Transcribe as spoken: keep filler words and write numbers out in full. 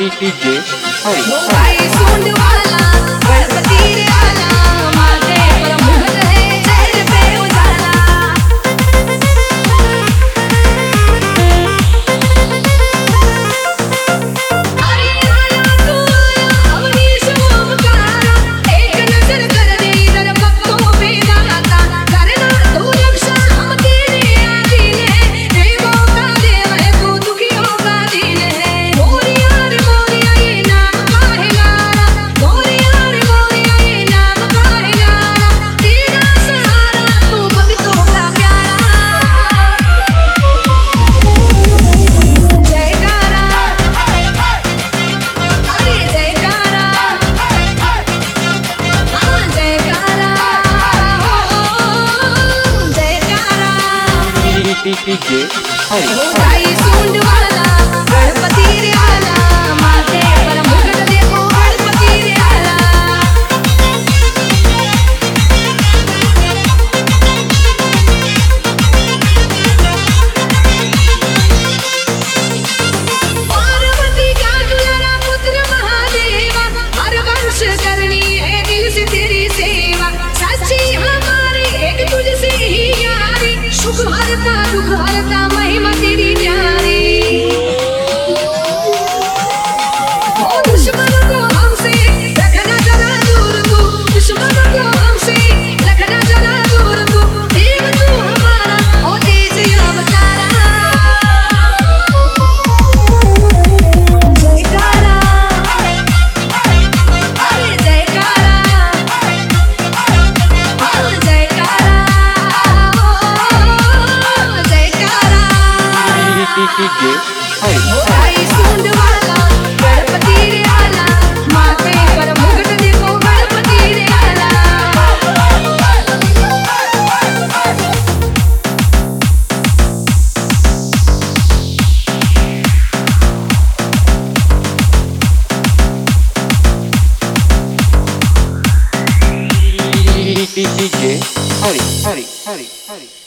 DJ हरी भाई सूंड वाला गणपति रे आला माथे पर मुकुट है चेहरे पे उजाला अरे आया तू अपनी शुभकारा एक नजर कर दे इधर भक्तों पे दाता करना तू रक्षा हम तेरे अधीन है देवों का देव है तू दुखियों का दीन है मोरिया रे मोरिया ये नाम काहेगा मोरिया रे मोरिया ये नाम काहेगा तेरा सहारा तू भक्तों का प्यारा जयकारा अरे जयकारा हाँ जयकारा जयकारा डीजे हरी भाई सूंड वाला गणपति रे आला माथे पर मुकुट देखो गणपति रे आला पार्वती का दुलारा पुत्र महादेवा हर वर्ष करनी है दिल से तेरी सेवा सच्ची हमारी एक तुझसे ही यारी सुख हरता दुख हरता महिमा तेरी न्यारी ओ दुश्मन को हमसे रखना जरा दूर तू दुश्मन को हमसे रखना जरा दूर तू देव तू हमारा ओ तेज अवतारा जयकारा अरे जयकारा हाँ जयकारा जयकारा डीजे हरी भाई सूंड वाला गणपति रे आला माथे पर मुकुट देखो गणपति रे आला डीजे हरी हरी हरी हरी